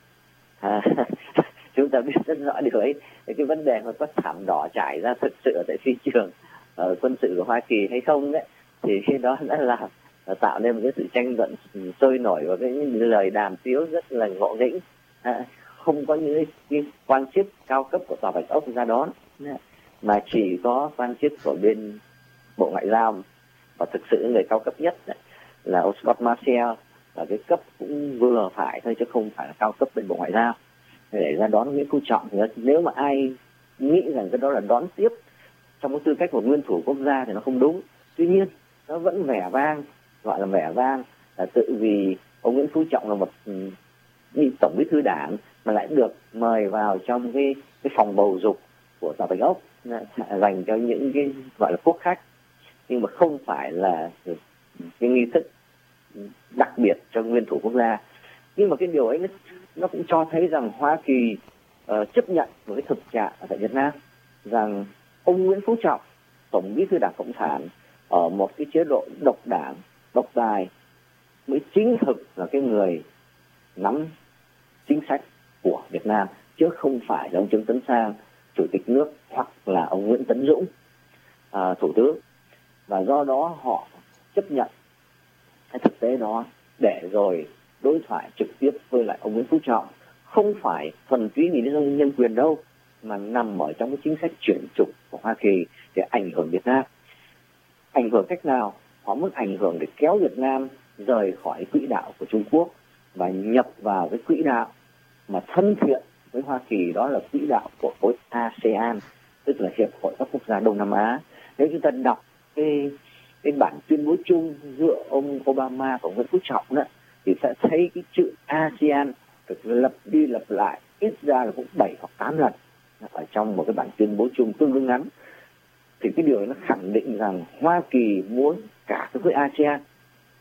B: À, chúng ta biết rất rõ điều ấy. Cái vấn đề mà có thảm đỏ trải ra thực sự ở tại phi trường uh, quân sự của Hoa Kỳ hay không đấy, thì khi đó đã là tạo nên một cái sự tranh luận sôi nổi và cái lời đàm tiếu rất là ngộ nghĩnh. À, không có những cái quan chức cao cấp của Tòa Bạch Ốc ra đón, mà chỉ có quan chức của bên Bộ Ngoại giao, và thực sự người cao cấp nhất đấy, là ông Scott Marciel, là cái cấp cũng vừa phải thôi chứ không phải là cao cấp bên Bộ Ngoại giao, để ra đón Nguyễn Phú Trọng. Nếu mà ai nghĩ rằng cái đó là đón tiếp trong cái tư cách của nguyên thủ quốc gia thì nó không đúng. Tuy nhiên nó vẫn vẻ vang, gọi là vẻ vang là tự vì ông Nguyễn Phú Trọng là một ừ, tổng bí thư đảng mà lại được mời vào trong cái cái phòng bầu dục của Tòa Bạch Ốc dành cho những cái gọi là quốc khách, nhưng mà không phải là cái nghi thức đặc biệt cho nguyên thủ quốc gia. Nhưng mà cái điều ấy nó, nó cũng cho thấy rằng Hoa Kỳ uh, chấp nhận một cái thực trạng ở tại Việt Nam rằng ông Nguyễn Phú Trọng, tổng bí thư Đảng Cộng sản, ở một cái chế độ độc đảng, độc tài mới chính thực là cái người nắm chính sách của Việt Nam, chứ không phải là ông Trương Tấn Sang, chủ tịch nước, hoặc là ông Nguyễn Tấn Dũng, uh, thủ tướng. Và do đó họ chấp nhận cái thực tế đó để rồi đối thoại trực tiếp với lại ông Nguyễn Phú Trọng, không phải thuần túy nghĩ đến nhân quyền đâu, mà nằm ở trong cái chính sách chuyển trục của Hoa Kỳ để ảnh hưởng Việt Nam. Ảnh hưởng cách nào? Họ muốn ảnh hưởng để kéo Việt Nam rời khỏi quỹ đạo của Trung Quốc và nhập vào cái quỹ đạo mà thân thiện với Hoa Kỳ, đó là quỹ đạo của khối a sê an, tức là Hiệp hội các quốc gia Đông Nam Á. Nếu chúng ta đọc cái cái bản tuyên bố chung giữa ông Obama và Nguyễn Phú Trọng đó, thì sẽ thấy cái chữ a sê an được lặp đi lặp lại ít ra là cũng bảy hoặc tám lần ở trong một cái bản tuyên bố chung tương đương ngắn. Thì cái điều ấy nó khẳng định rằng Hoa Kỳ muốn cả cái khối a sê an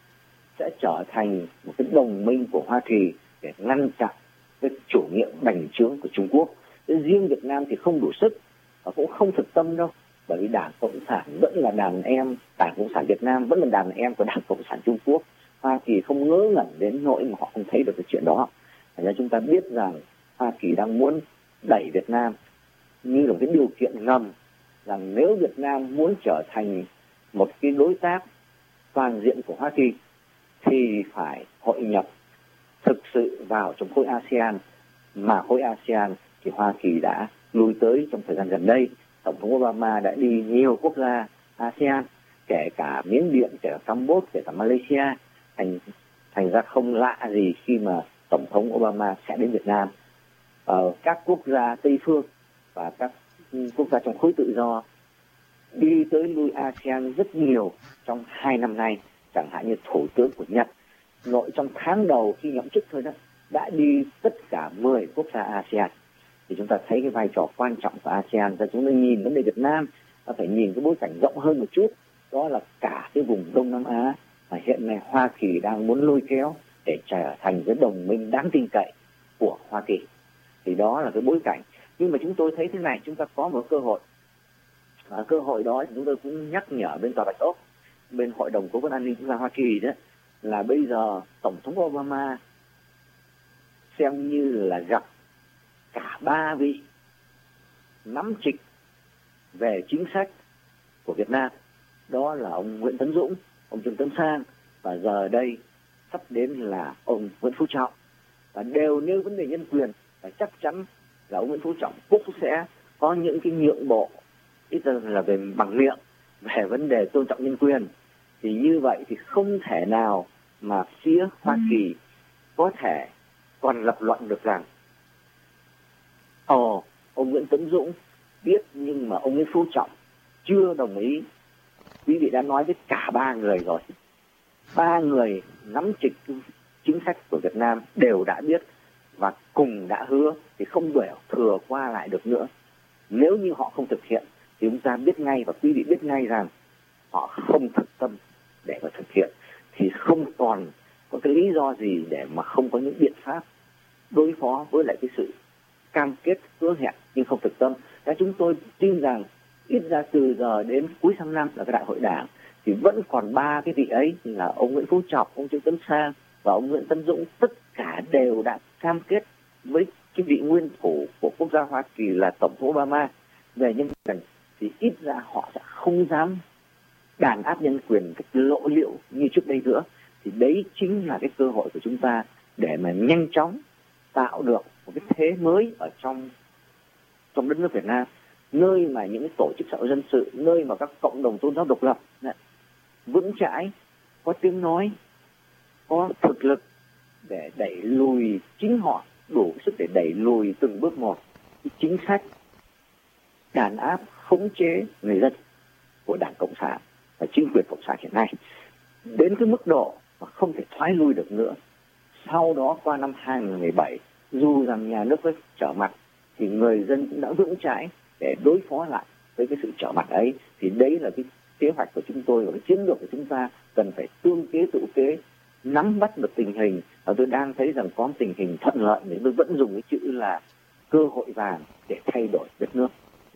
B: sẽ trở thành một cái đồng minh của Hoa Kỳ để ngăn chặn cái chủ nghĩa bành trướng của Trung Quốc. Riêng Việt Nam thì không đủ sức và cũng không thực tâm đâu, bởi vì Đảng Cộng sản vẫn là đàn em, Đảng Cộng sản Việt Nam vẫn là đàn em của Đảng Cộng sản Trung Quốc. Hoa Kỳ không ngớ ngẩn đến nỗi mà họ không thấy được cái chuyện đó. Thành ra chúng ta biết rằng Hoa Kỳ đang muốn đẩy Việt Nam như là một cái điều kiện ngầm, rằng nếu Việt Nam muốn trở thành một cái đối tác toàn diện của Hoa Kỳ thì phải hội nhập thực sự vào trong khối a sê an, mà khối a sê an thì Hoa Kỳ đã lui tới trong thời gian gần đây. Tổng thống Obama đã đi nhiều quốc gia a sê an, kể cả Miến Điện, kể cả Campuchia, kể cả Malaysia. Thành thành ra không lạ gì khi mà Tổng thống Obama sẽ đến Việt Nam. Ở các quốc gia Tây phương và các quốc gia trong khối tự do đi tới lui a sê an rất nhiều trong hai năm nay, chẳng hạn như Thủ tướng của Nhật nội trong tháng đầu khi nhậm chức thôi đó đã đi tất cả mười quốc gia a sê an. Thì chúng ta thấy cái vai trò quan trọng của a sê an. Và chúng ta nhìn vấn đề Việt Nam, ta phải nhìn cái bối cảnh rộng hơn một chút, đó là cả cái vùng Đông Nam Á mà hiện nay Hoa Kỳ đang muốn lôi kéo để trở thành cái đồng minh đáng tin cậy của Hoa Kỳ. Thì đó là cái bối cảnh. Nhưng mà chúng tôi thấy thế này, chúng ta có một cơ hội. Và cơ hội đó thì chúng tôi cũng nhắc nhở bên Tòa Bạch Ốc, bên Hội đồng Cố vấn An ninh Quốc gia Hoa Kỳ đó, là bây giờ Tổng thống Obama xem như là gặp cả ba vị nắm trịch về chính sách của Việt Nam. Đó là ông Nguyễn Tấn Dũng, ông Trương Tấn Sang và giờ đây sắp đến là ông Nguyễn Phú Trọng. Và đều nêu vấn đề nhân quyền, và chắc chắn là ông Nguyễn Phú Trọng cũng sẽ có những cái nhượng bộ, ít là về bằng miệng, về vấn đề tôn trọng nhân quyền. Thì như vậy thì không thể nào mà phía Hoa Kỳ có thể còn lập luận được rằng ồ, ông Nguyễn Tấn Dũng biết nhưng mà ông Nguyễn Phú Trọng chưa đồng ý. Quý vị đã nói với cả ba người rồi. Ba người nắm trịch chính sách của Việt Nam đều đã biết và cùng đã hứa, thì không đuổi thừa qua lại được nữa. Nếu như họ không thực hiện thì chúng ta biết ngay, và quý vị biết ngay rằng họ không thực tâm để mà thực hiện, thì không còn có cái lý do gì để mà không có những biện pháp đối phó với lại cái sự cam kết hứa hẹn nhưng không thực tâm. Và chúng tôi tin rằng ít ra từ giờ đến cuối tháng năm là cái đại hội đảng thì vẫn còn ba cái vị ấy là ông Nguyễn Phú Trọng, ông Trương Tấn Sang và ông Nguyễn Tấn Dũng, tất cả đều đã cam kết với cái vị nguyên thủ của quốc gia Hoa Kỳ là Tổng thống Obama về nhân quyền, thì ít ra họ sẽ không dám đàn áp nhân quyền cách lộ liễu như trước đây nữa. Thì đấy chính là cái cơ hội của chúng ta để mà nhanh chóng tạo được một cái thế mới ở trong trong đất nước Việt Nam, nơi mà những cái tổ chức xã hội dân sự, nơi mà các cộng đồng tôn giáo độc lập vững chãi, có tiếng nói, có thực lực để đẩy lùi chính họ, đủ sức để đẩy lùi từng bước một cái chính sách đàn áp khống chế người dân của Đảng Cộng sản và chính quyền Cộng sản hiện nay đến cái mức độ mà không thể thoái lui được nữa. Sau đó qua năm hai không một bảy, dù rằng nhà nước có trở mặt thì người dân cũng đã vững chãi để đối phó lại với cái sự trở mặt ấy. Thì đấy là cái kế hoạch của chúng tôi và cái chiến lược của chúng ta, cần phải tương kế tự kế, nắm bắt được tình hình. Và tôi đang thấy rằng có tình hình thuận lợi, thì tôi vẫn dùng cái chữ là cơ hội vàng để thay đổi đất nước.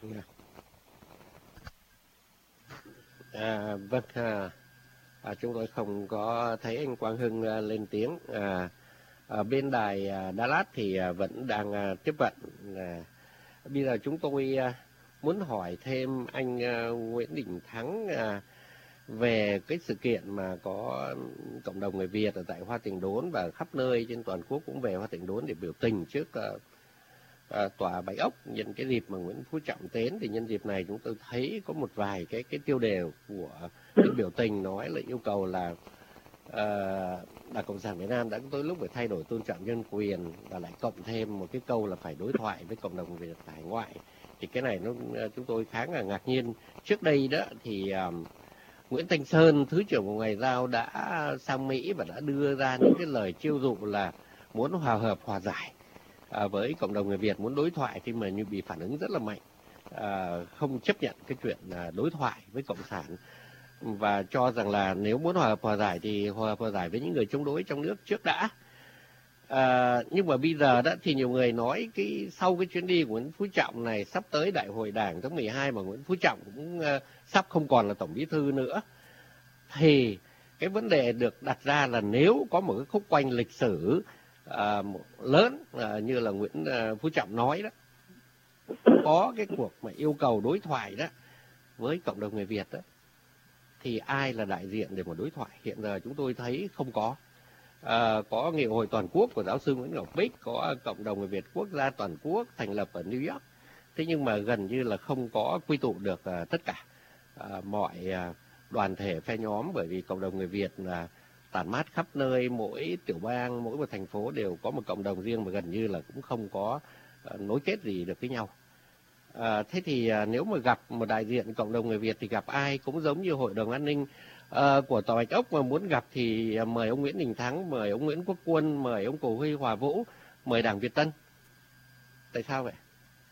A: À, vâng, à, à, chúng tôi không có thấy anh Quang Hưng à, lên tiếng. À, à, bên đài à, Đà Lạt thì à, vẫn đang à, tiếp vận. À, bây giờ chúng tôi à, muốn hỏi thêm anh à, Nguyễn Đình Thắng à, về cái sự kiện mà có cộng đồng người Việt ở tại Hoa Tiền Đốn và khắp nơi trên toàn quốc cũng về Hoa Tiền Đốn để biểu tình trước à, à, tòa Bạch Ốc nhân cái dịp mà Nguyễn Phú Trọng đến. Thì nhân dịp này chúng tôi thấy có một vài cái cái tiêu đề của cái biểu tình nói là yêu cầu là à, Đảng Cộng sản Việt Nam đã tới lúc phải thay đổi tôn trọng nhân quyền, và lại cộng thêm một cái câu là phải đối thoại với cộng đồng người Việt hải ngoại. Thì cái này nó chúng tôi khá là ngạc nhiên. Trước đây đó thì um, Nguyễn Thanh Sơn, Thứ trưởng Bộ Ngoại giao đã sang Mỹ và đã đưa ra những cái lời chiêu dụ là muốn hòa hợp, hòa giải à, với cộng đồng người Việt, muốn đối thoại, thì mà như bị phản ứng rất là mạnh, à, không chấp nhận cái chuyện là đối thoại với Cộng sản, và cho rằng là nếu muốn hòa hợp, hòa giải thì hòa hợp, hòa giải với những người chống đối trong nước trước đã. À, nhưng mà bây giờ đó thì nhiều người nói cái sau cái chuyến đi của Nguyễn Phú Trọng này, sắp tới đại hội đảng tháng mười hai mà Nguyễn Phú Trọng cũng uh, sắp không còn là tổng bí thư nữa, thì cái vấn đề được đặt ra là nếu có một cái khúc quanh lịch sử uh, lớn uh, như là Nguyễn uh, Phú Trọng nói đó, có cái cuộc mà yêu cầu đối thoại đó với cộng đồng người Việt đó, thì ai là đại diện để mà đối thoại? Hiện giờ chúng tôi thấy không có. À, có Nghị hội Toàn quốc của giáo sư Nguyễn Ngọc Bích, có cộng đồng người Việt quốc gia toàn quốc thành lập ở New York. Thế nhưng mà gần như là không có quy tụ được uh, tất cả uh, mọi uh, đoàn thể phe nhóm, bởi vì cộng đồng người Việt là tản mát khắp nơi, mỗi tiểu bang, mỗi một thành phố đều có một cộng đồng riêng, mà gần như là cũng không có uh, nối kết gì được với nhau. À, thế thì à, nếu mà gặp một đại diện cộng đồng người Việt thì gặp ai cũng giống như Hội đồng An ninh à, của Tòa Bạch Ốc, mà muốn gặp thì mời ông Nguyễn Đình Thắng, mời ông Nguyễn Quốc Quân, mời ông Cổ Huy Hòa Vũ, mời Đảng Việt Tân. Tại sao vậy?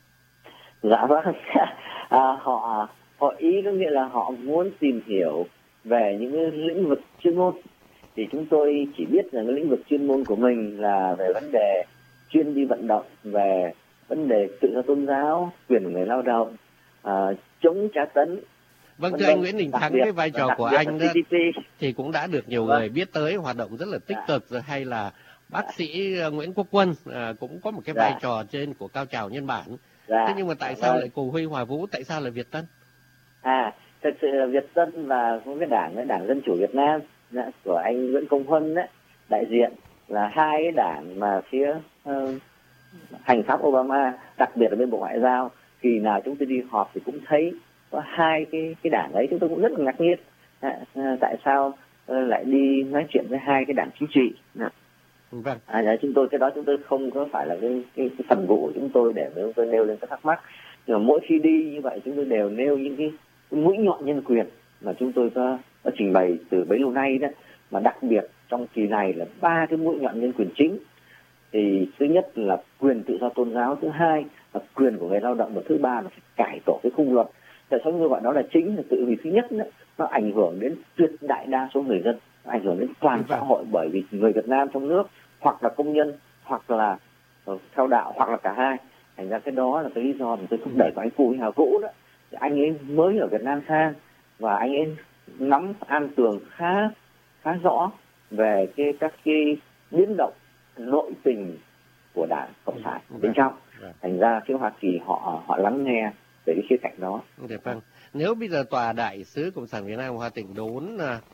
B: Dạ vâng, à, họ họ ý có nghĩa là họ muốn tìm hiểu về những lĩnh vực chuyên môn. Thì chúng tôi chỉ biết rằng cái lĩnh vực chuyên môn của mình là về vấn đề chuyên đi vận động về vấn đề tự do tôn giáo, quyền của người lao động, à, chống tra tấn.
A: Vâng, thưa anh Nguyễn Đình Thắng, cái vai trò của anh đó thì cũng đã được nhiều
B: vâng.
A: người biết tới, hoạt động rất là tích cực rồi. Hay là bác dạ. sĩ Nguyễn Quốc Quân à, cũng có một cái dạ. vai trò trên của cao trào nhân bản. Dạ. Thế nhưng mà tại dạ. sao vâng. lại Cổ Huy Hòa Vũ, tại sao lại Việt Tân?
B: À, thật sự là Việt Tân và cái đảng cái đảng Dân chủ Việt Nam của anh Nguyễn Công Huân đấy, đại diện là hai cái đảng mà phía uh, hành pháp Obama, đặc biệt là bên Bộ Ngoại giao, kỳ nào chúng tôi đi họp thì cũng thấy có hai cái cái đảng ấy. Chúng tôi cũng rất là ngạc nhiên à, à, tại sao uh, lại đi nói chuyện với hai cái đảng chính trị.
A: Vâng.
B: À, chúng tôi cái đó chúng tôi không có phải là cái, cái, cái phần vụ của chúng tôi để chúng tôi nêu lên các thắc mắc, nhưng mà mỗi khi đi như vậy chúng tôi đều nêu những cái, cái mũi nhọn nhân quyền mà chúng tôi có, có trình bày từ bấy lâu nay đó, mà đặc biệt trong kỳ này là ba cái mũi nhọn nhân quyền chính. Thì thứ nhất là quyền tự do tôn giáo, thứ hai là quyền của người lao động, và thứ ba là phải cải tổ cái khung luật. Tại sao tôi gọi đó là chính là tự vì thứ nhất đó, nó ảnh hưởng đến tuyệt đại đa số người dân, nó ảnh hưởng đến toàn xã hội, bởi vì người Việt Nam trong nước hoặc là công nhân, hoặc là uh, theo đạo, hoặc là cả hai. Thành ra cái đó là cái lý do mà tôi thúc đẩy của anh Cổ Huy Hòa Vũ đó. Thì anh ấy mới ở Việt Nam sang và anh ấy nắm an tường khá khá rõ về cái các cái biến động nội tình của Đảng Cộng sản ừ, bên trong. Vâng. Thành ra phía Hoa Kỳ họ họ lắng nghe về cái khía cạnh đó.
A: Được, vâng. Nếu bây giờ tòa đại sứ Cộng sản Việt Nam Hoa Tịnh đốn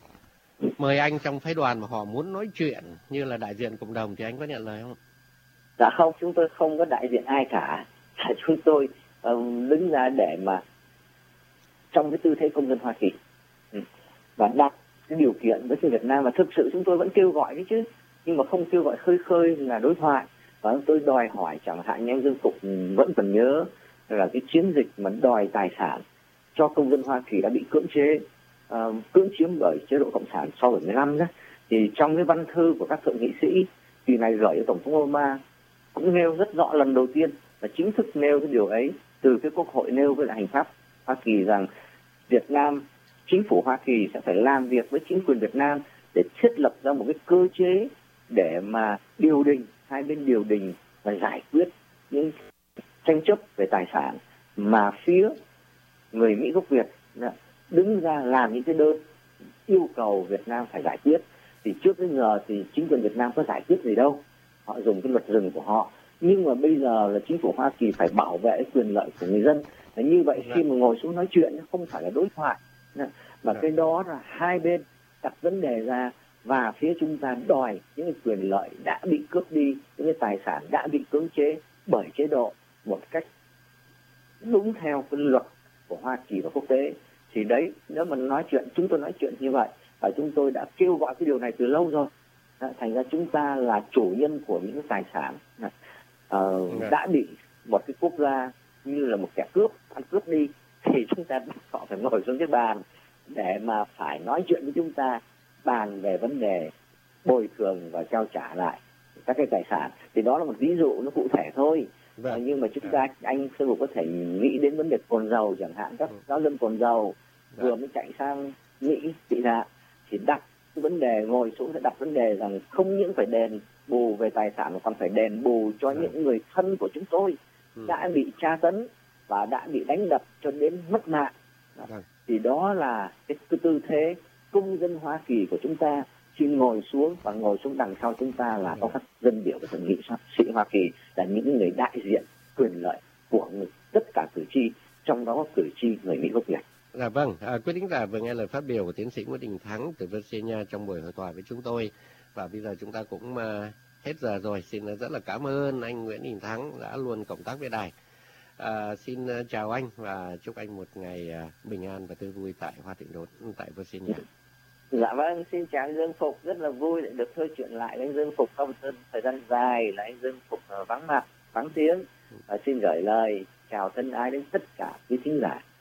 A: mời anh trong phái đoàn mà họ muốn nói chuyện như là đại diện cộng đồng thì anh có nhận lời không?
B: Dạ không, chúng tôi không có đại diện ai cả. Chúng tôi um, đứng ra để mà trong cái tư thế công dân Hoa Kỳ ừ. và đặt cái điều kiện với Việt Nam, và thực sự chúng tôi vẫn kêu gọi đấy chứ, nhưng mà không kêu gọi khơi khơi là đối thoại. Và tôi đòi hỏi chẳng hạn như anh Dương Phục vẫn còn nhớ là cái chiến dịch mà đòi tài sản cho công dân Hoa Kỳ đã bị cưỡng chế, uh, cưỡng chiếm bởi chế độ Cộng sản sau bảy mươi lăm đó. Thì trong cái văn thư của các thượng nghị sĩ kỳ này gửi cho Tổng thống Obama cũng nêu rất rõ, lần đầu tiên là chính thức nêu cái điều ấy từ cái Quốc hội nêu với lại hành pháp Hoa Kỳ, rằng Việt Nam, chính phủ Hoa Kỳ sẽ phải làm việc với chính quyền Việt Nam để thiết lập ra một cái cơ chế để mà điều đình, hai bên điều đình và giải quyết những tranh chấp về tài sản mà phía người Mỹ gốc Việt đứng ra làm những cái đơn yêu cầu Việt Nam phải giải quyết. Thì trước đến giờ thì chính quyền Việt Nam có giải quyết gì đâu, họ dùng cái luật rừng của họ, nhưng mà bây giờ là chính phủ Hoa Kỳ phải bảo vệ quyền lợi của người dân. Và như vậy khi mà ngồi xuống nói chuyện không phải là đối thoại, mà cái đó là hai bên đặt vấn đề ra và phía chúng ta đòi những cái quyền lợi đã bị cướp đi, những cái tài sản đã bị cưỡng chế bởi chế độ một cách đúng theo cái luật của Hoa Kỳ và quốc tế. Thì đấy, nếu mà nói chuyện, chúng tôi nói chuyện như vậy và chúng tôi đã kêu gọi cái điều này từ lâu rồi. Thành ra chúng ta là chủ nhân của những cái tài sản uh, đã bị một cái quốc gia như là một kẻ cướp ăn cướp đi, thì chúng ta họ phải ngồi xuống cái bàn để mà phải nói chuyện với chúng ta, bàn về vấn đề bồi thường và trao trả lại các cái tài sản. Thì đó là một ví dụ nó cụ thể thôi. Vâng. Nhưng mà chúng ta, anh Sư Phục có thể nghĩ đến vấn đề cồn dầu chẳng hạn, các giáo dân cồn dầu vừa mới chạy sang Mỹ tị nạn thì đặt cái vấn đề, ngồi xuống sẽ đặt vấn đề rằng không những phải đền bù về tài sản mà còn phải đền bù cho Vâng. những người thân của chúng tôi ừ. đã bị tra tấn và đã bị đánh đập cho đến mất mạng. Vâng. Thì đó là cái, cái tư thế công dân Hoa Kỳ của chúng ta khi ngồi xuống, và ngồi xuống đằng sau chúng ta là có các dân biểu của thượng nghị sĩ Hoa Kỳ, là những người đại diện quyền lợi của người, tất cả cử tri, trong đó có cử tri người Mỹ gốc Việt.
A: Dạ vâng, à, quý thính giả vừa nghe lời phát biểu của tiến sĩ Nguyễn Đình Thắng từ Virginia trong buổi hội thoại với chúng tôi. Và bây giờ chúng ta cũng uh, hết giờ rồi. Xin rất là cảm ơn anh Nguyễn Đình Thắng đã luôn cộng tác với đài. À, xin uh, chào anh và chúc anh một ngày uh, bình an và tươi vui tại Hoa Tịnh Đốn, tại Virginia.
B: Dạ vâng, xin chào anh Dương Phục, rất là vui để được nói chuyện lại với anh Dương Phục. Sau một thời gian dài là anh Dương Phục vắng mặt, vắng tiếng, và xin gửi lời chào thân ái đến tất cả quý thính giả.